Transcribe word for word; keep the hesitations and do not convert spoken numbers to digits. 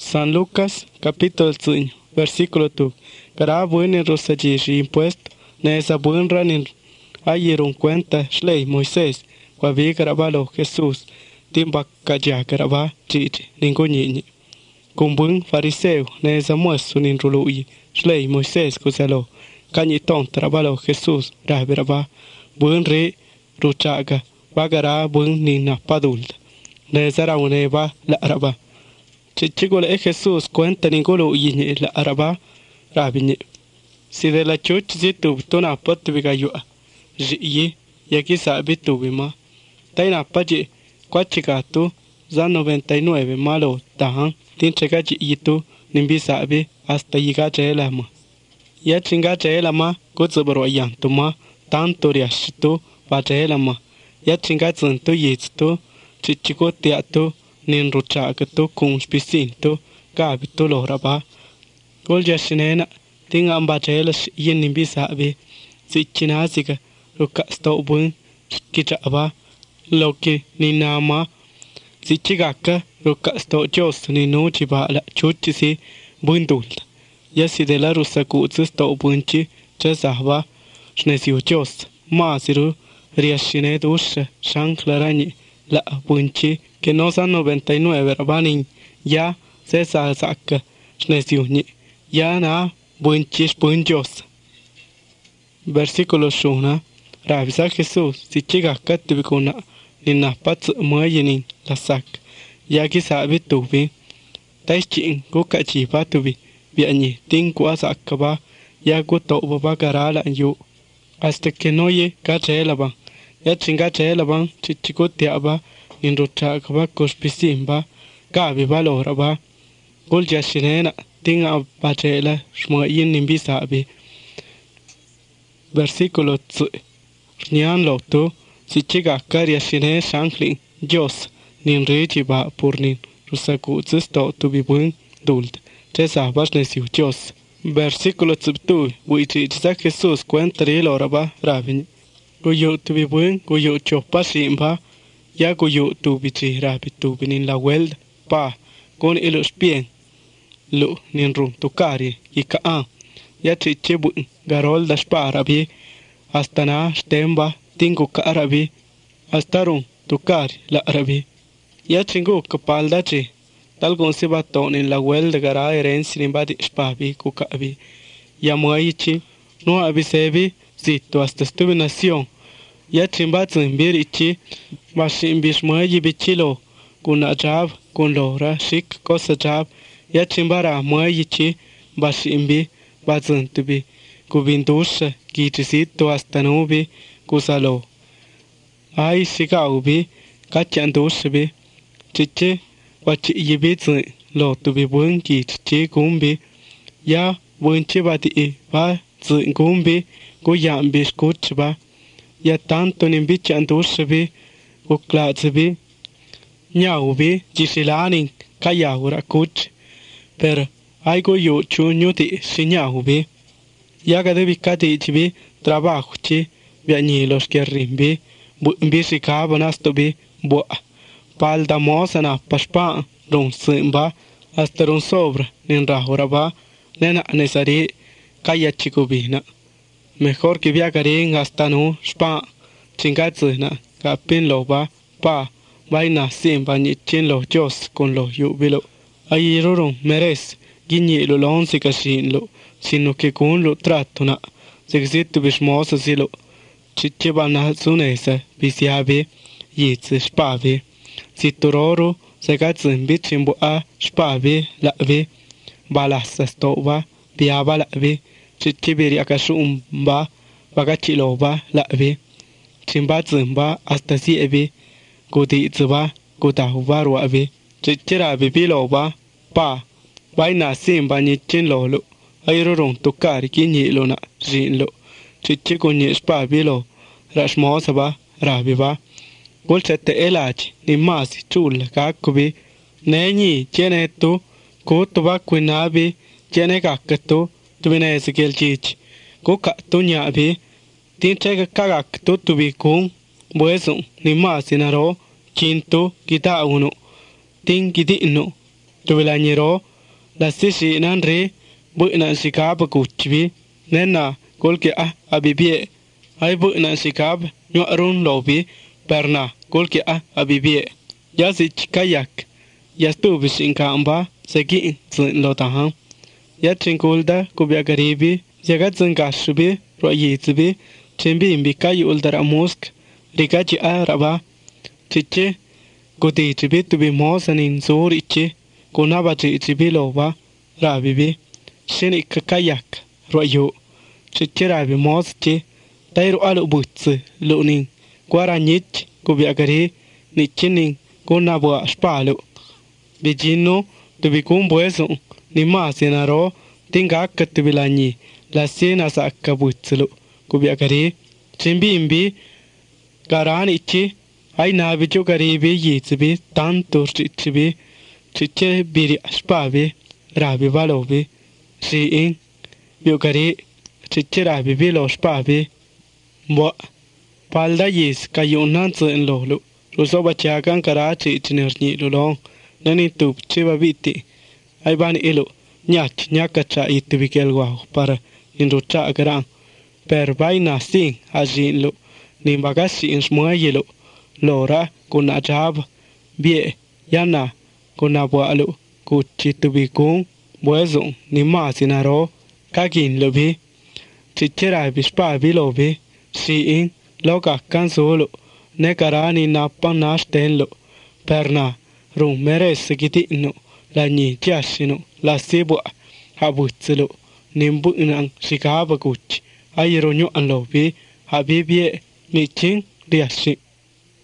San Lucas, capítulo cinco, versículo dos. Cara buen en rosaji impuesto, nesa buen ranin ayeron cuenta shlei Moisés, cuavi carabalo Jesús, timba calla caraba chichi, ninguñiñi. Con buen fariseo, nesa mueso nin rului, shlei Moisés cusalo, cañiton trabalo Jesús, rabiraba, buen re ruchaga, bagara buen nina padulta, nesa rauneba la araba. Chichigole Jesús cuenta ningulo yini la araba rabiñe. Si de la chuch zitu tuna pot vigayua. Yi yaki sabi tu bima. Taina paji kwachigatu za noventa y nueve malo tahan tin chegaji yitu nimbi sabi hasta yigaje lama. Ya chingaje lama kutsubro yantuma tanto riashitu vaje lama. Ya chingazun tu yitu chichigo tiatu nin ruchagatu kun spisinto gabitu loraba gol jashinena tinga ambachelas yin nimbi sabe sichinasiga ruka stobun kichaba loki ninama sichigaka ruka sto jos ni no chibala chuchisi bundul yasi de la rusaku sto bunchi chasaba shnesiu jos masiru riashine dusha shanklarani la bunchi que no son noventa y nueve rabanin ya se sa saca snesiuni ya na bunchis bunjos versículo uno rabisa Jesús si chiga katibikuna nina pats moyinin la sac ya que sabe tuvi taichin kuka chipa tuvi biani tinkwa sakaba ya guto baba garala yu hasta que no ye cachelaban ya chinga chelaban chichikotiaba in ruchakaba kospisimba gabi valoraba gol jashinena tinga bachela shmoyin nimbi sabi versículo tsu nyan lotu si chiga karia shine shankling jos nin rechi ba purnin rusaku tsisto tu bibun dult chesa basnesiu jos versículo tsubtu wichi tsa Jesús cuenta riloraba rabin goyo tu bibun goyo chopa simba ya goyo tu bichi rapi tu binin la welda pa con ilos bien lo nin rum tu kari ika a ya chichebu garol das parabi hasta na stemba tingo karabi hasta rum tu kari la arabi ya chingo kapalda chi tal con se baton en la welda gara herencia nin badi spabi kukabi ya moichi no abisebi zito hasta estuve nación ya chimbatsun birichi bashin bishmoyi bichilo kun ajab kun lora shik kosa jab ya chimbara moyichi bashimbi batsun tubi kubindusha kitisito hasta nubi kusalo ai shikaubi kachandusbi chiche wachi yibitsun lo tubi bun kichi kumbi ya bunchi bati ba tsun kumbi kuyambi skuchba ya tanto nimbichi andusbi uklatsbi nyaubi jisilanin kayahura kuch per aigo yo chunyuti sinyaubi ya gadebi katichbi trabajo chi biani los kerrimbi bisi kabonastobi bo palda mosana paspa ron simba hasta ron sobra nin rahuraba nena nesari kayachikubina mejor que viagarin hasta no spa chingatsuna kapin loba pa vaina simba ni chin lo jos con lo yubilo ayiroro meres gini lo lonsi kashin lo sino que con lo tratuna sexito bismosa silo chichibana sunesa bisiabe yitz spave sitororo segatsin bichimbo a spave lave balasa stova biaba lave chichibiri akashumba bagachiloba lave chimbatzimba hasta siebe gudizba gudahuba ave chichira bibiloba pa vaina simba ni chinlolo ayroron tukari kinyilo na jinlo chichigo ni spabilo rashmosaba rabiba golchete elach ni masi chul kakubi neni chenetu kutuba kwinabi chene kakatu tubine sikelchich kuka tunyabi tinchega kagak tutubi kun bueso ni masi naro chinto kita uno tin kidino tubilañero la si si nan re bu nan sikab kuchbi nena golke a abibie ai bu nan sikab nyo arun lobi perna golke a abibie ya si kayak ya stu bisin kamba segi zin lo tahan ya chinkulda kubya garibi jagat zin kashbi ro yitbi chimbi imbi kayi uldara musk rigachi a raba chiche gudi chibi tubi mosanin zur ichi kunaba chibi loba rabibi shini kayak ro yu chiche rabi mos chi tairu alu butsu lunin kwara nyich kubya gari nichinin kunabwa spalu bijino tubi kumbueso ni masinaro tinga katubilanyi la sena sakka butsulu kubya gari chimbi imbi garani ichi ai na bicho garibi yitbi tanto chibi chiche biri aspabi rabi balobi si in bio gari chiche rabi bilo spabi mo palda yis kayunan tsen lolu ruso bachakan karachi chinerni lolong nani tup chiba biti ai bani ilo nyach nyakacha itbikel wa para indrucha garang per vaina sin ajin lo ni bagasi insmuayelo lora kuna jab bie yana kuna boalo kuchitubikun buezo ni masinaro kagin lobi chichera bispa bilobi si in loka kansolo ne karani nappa nastenlo perna rum meres gitino la ni chiasino la sebo habutselo nimbu nang sikaba kuch ayro nyo anlobi habibie ni ching riashi